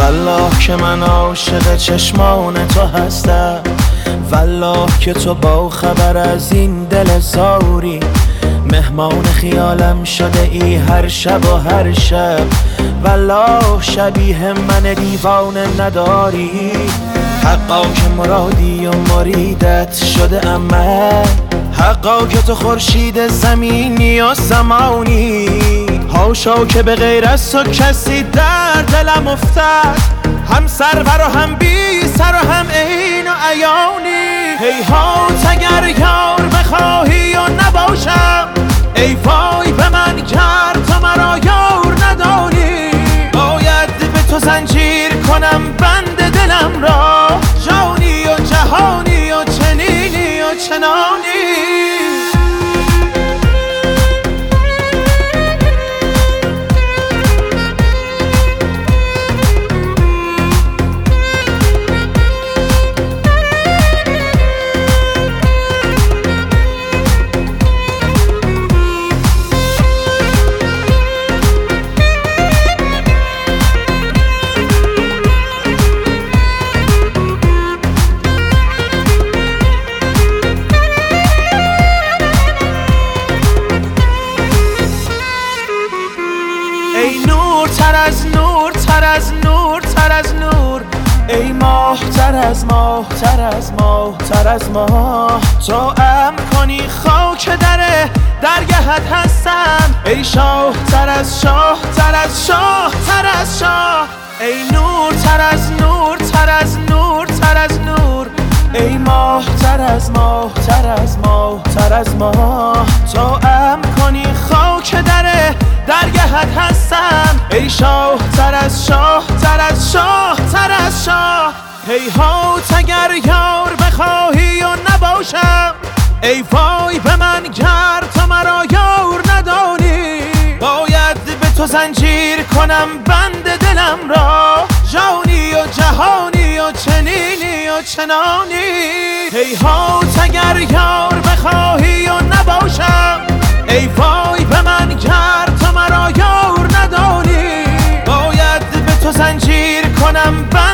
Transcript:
والله که من عاشق چشمان تو هستم، والله که تو با خبر از این دل زاری، مهمان خیالم شده ای هر شب و هر شب، والله شبیه من دیوانه نداری. حقا که مرادی و مریدت شده من، حقا که تو خورشید زمینی و زمانی، هاشا که به غیر از تو کسی در دلم افتد، هم سرور و هم بی سر و هم عین و عیانی. هیهات اگر یار بخواهی و نباشم، ای وای به من گر تو مرا یار نداری. باید به تو زنجیر کنم بند دلم را، جانی و جهانی و چنینی و چنانی. ای نور تر از نور، تر از نور، تر از نور، ای ماه تر از ماه، تر از ماه، تر از ماه. تو امر کنی خاک درگهت هستم، ای شاه تر از شاه، تر از شاه، تر از شاه. ای نور تر از نور، تر از نور، تر از نور، ای ماه تر از ماه، تر از ماه، تر از ماه. تو امر کنی خاک درگهت هستم، ای شاه تر از شاه، تر از شاه، تر از شاه. هیهات اگر یار بخواهی و نباشم، ای وای به من گر تو مرا یار ندانی. باید به تو زنجیر کنم بند دلم را، جانی و جهانی و چنینی و چنانی. هیهات اگر یار بخواهی و نباشم، ای وای به من گر تو مرا یار ندانی. باید به تو زنجیر کنم